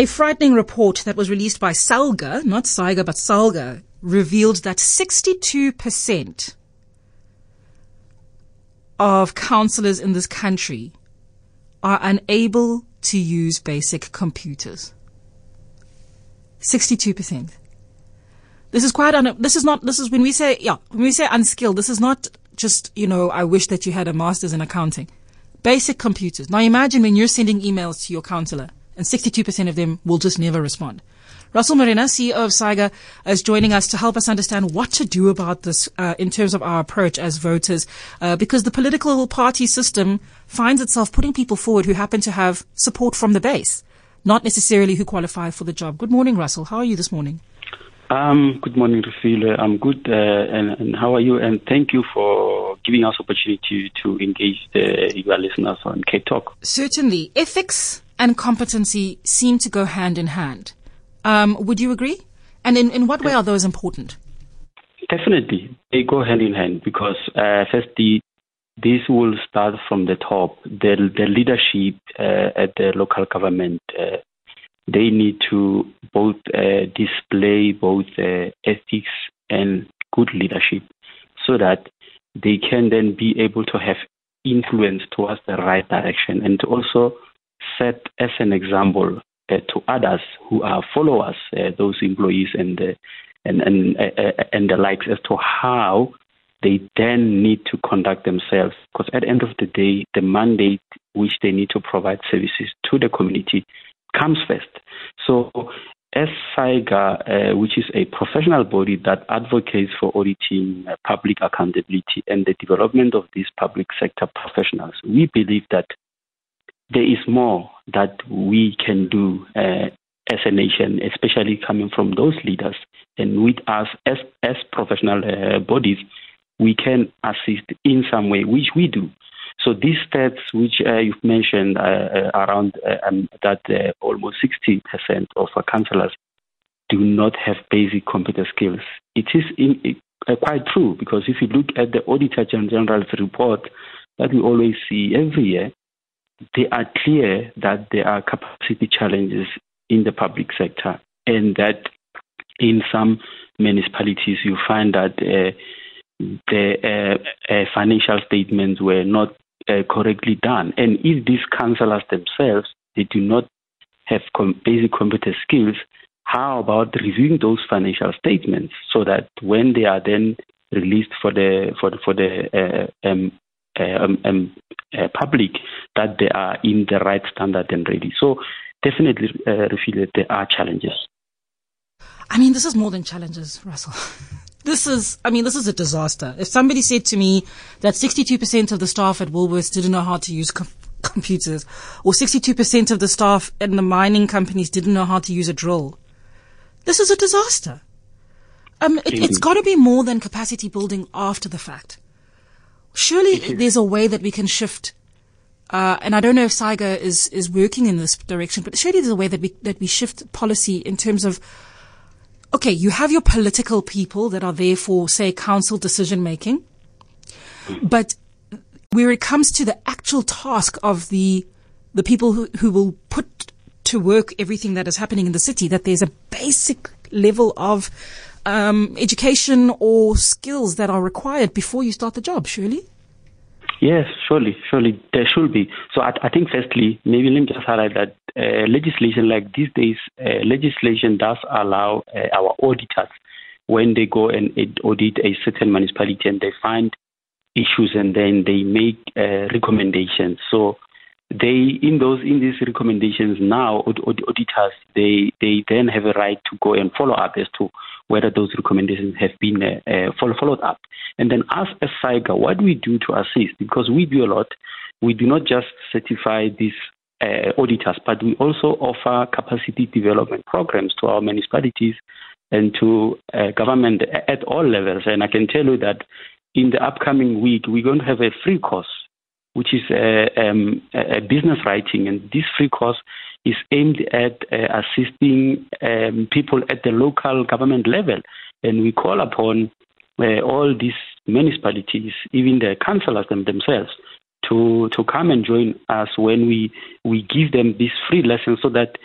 A frightening report that was released by SALGA, not SAIGA, but SALGA, revealed that 62% of councillors in this country are unable to use basic computers. 62%. This is when we say unskilled, this is not just, I wish that you had a master's in accounting. Basic computers. Now imagine when you're sending emails to your councillor and 62% of them will just never respond. Russell Morena, CEO of SAIGA, is joining us to help us understand what to do about this in terms of our approach as voters, because the political party system finds itself putting people forward who happen to have support from the base, not necessarily who qualify for the job. Good morning, Russell. How are you this morning? Good morning, Rufile. I'm good. And how are you? And thank you for giving us opportunity to engage your listeners on K-Talk. Certainly. Ethics and competency seem to go hand in hand. Would you agree? And in what way are those important? Definitely. They go hand in hand because, firstly, this will start from the top. The leadership at the local government, they need to both display both ethics and good leadership so that they can then be able to have influence towards the right direction and to also set as an example to others who are followers, those employees and the likes, as to how they then need to conduct themselves. Because at the end of the day, the mandate which they need to provide services to the community comes first. So as SAIGA, which is a professional body that advocates for auditing, public accountability and the development of these public sector professionals, we believe that there is more that we can do as a nation, especially coming from those leaders. And with us as professional bodies, we can assist in some way, which we do. So these stats which you've mentioned around that almost 60% of our councillors do not have basic computer skills. It is quite true, because if you look at the Auditor General's report that we always see every year, they are clear that there are capacity challenges in the public sector, and that in some municipalities you find that the financial statements were not correctly done. And if these councillors themselves, they do not have basic computer skills, how about reviewing those financial statements so that when they are then released for the public, that they are in the right standard and ready. So definitely, Rufile, there are challenges. I mean, this is more than challenges, Russell. This is a disaster. If somebody said to me that 62% of the staff at Woolworths didn't know how to use computers, or 62% of the staff in the mining companies didn't know how to use a drill, this is a disaster. It's got to be more than capacity building after the fact. Surely there's a way that we can shift, and I don't know if SAIGA is working in this direction, but surely there's a way that we shift policy in terms of, okay, you have your political people that are there for, say, council decision making, but where it comes to the actual task of the people who will put to work everything that is happening in the city, that there's a basic level of education or skills that are required before you start the job, surely? Yes, surely there should be. So I think firstly, maybe let me just highlight that legislation like these days, legislation does allow our auditors, when they go and audit a certain municipality and they find issues and then they make recommendations. So in these recommendations now, auditors, they then have a right to go and follow up as to whether those recommendations have been followed up. And then us as SAIGA, what we do to assist, because we do a lot, we do not just certify these auditors, but we also offer capacity development programs to our municipalities and to government at all levels. And I can tell you that in the upcoming week, we're going to have a free course, which is a business writing. And this free course is aimed at assisting people at the local government level. And we call upon all these municipalities, even the councillors themselves, to come and join us when we give them this free lesson, so that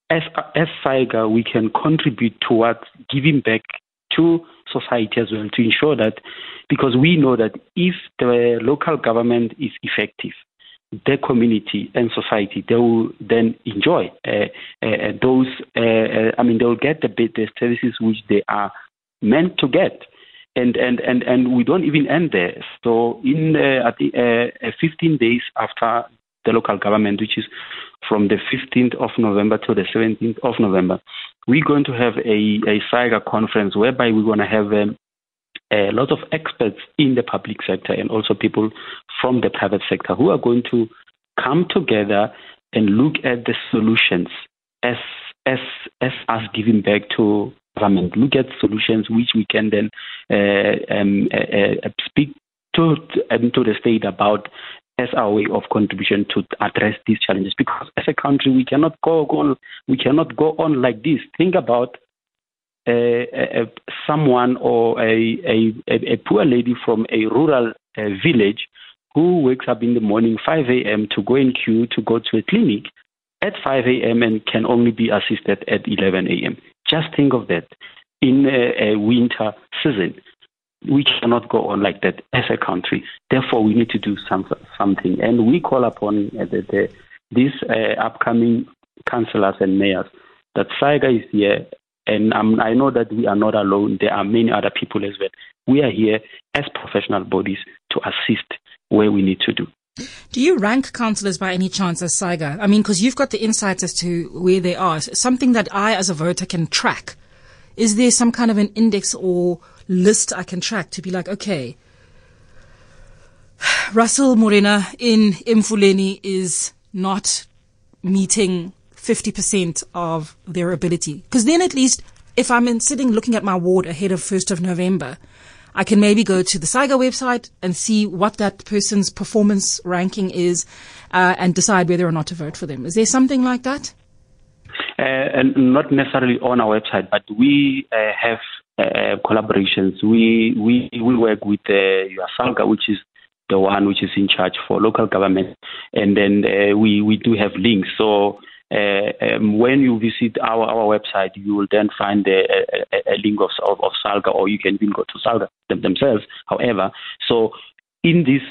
as SAIGA, we can contribute towards giving back to society as well, to ensure that, because we know that if the local government is effective, the community and society, they will then enjoy those. They will get the services which they are meant to get, and we don't even end there. So in 15 days after the local government, which is from the 15th of November to the 17th of November, we're going to have a SAIGA conference whereby we're going to have a lot of experts in the public sector and also people from the private sector who are going to come together and look at the solutions as us giving back to government. Look at solutions which we can then speak to the state about as our way of contribution to address these challenges. Because as a country, we cannot go on like this. Think about someone or a poor lady from a rural village who wakes up in the morning 5 a.m. to go in queue to go to a clinic at 5 a.m. and can only be assisted at 11 a.m. Just think of that. In a winter season, we cannot go on like that as a country. Therefore, we need to do something. And we call upon these upcoming councillors and mayors that SAIGA is here. And I know that we are not alone. There are many other people as well. We are here as professional bodies to assist where we need to do. Do you rank councillors by any chance as SAIGA? I mean, because you've got the insights as to where they are. Something that I, as a voter, can track. Is there some kind of an index or list I can track to be like, okay, Russell Morena in Mfuleni is not meeting 50% of their ability? Because then at least if I'm sitting looking at my ward ahead of 1st of November, I can maybe go to the SAIGA website and see what that person's performance ranking is and decide whether or not to vote for them. Is there something like that? And not necessarily on our website, but we have collaborations. We work with SAIGA, which is the one which is in charge for local government, and then we do have links. So when you visit our website, you will then find a link of SAIGA, or you can even go to SAIGA themselves. However, so in this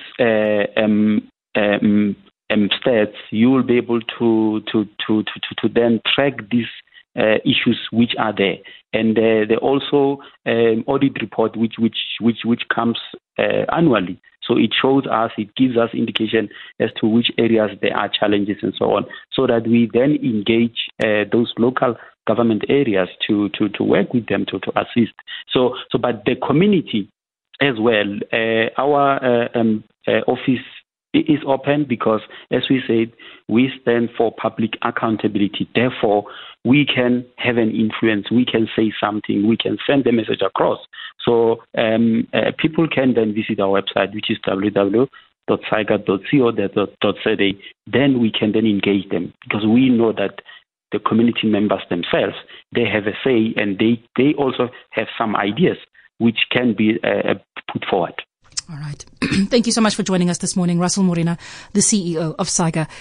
stats, you will be able to then track these issues which are there, and there also audit report which comes annually. So it shows us, it gives us indication as to which areas there are challenges and so on, so that we then engage those local government areas to work with them to assist. So but the community as well, our office is open because, as we said, we stand for public accountability. Therefore, we can have an influence. We can say something. We can send the message across. So people can then visit our website, which is www.saiga.co.za. Then we can then engage them, because we know that the community members themselves, they have a say, and they also have some ideas which can be put forward. All right. Thank you so much for joining us this morning, Russell Morena, the CEO of SAIGA.